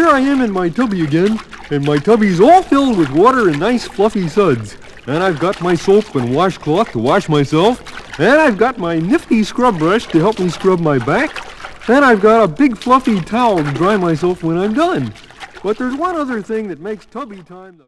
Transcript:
here I am in my tubby again, and my tubby's all filled with water and nice fluffy suds. And I've got my soap and washcloth to wash myself, and I've got my nifty scrub brush to help me scrub my back, and I've got a big fluffy towel to dry myself when I'm done. But there's one other thing that makes tubby time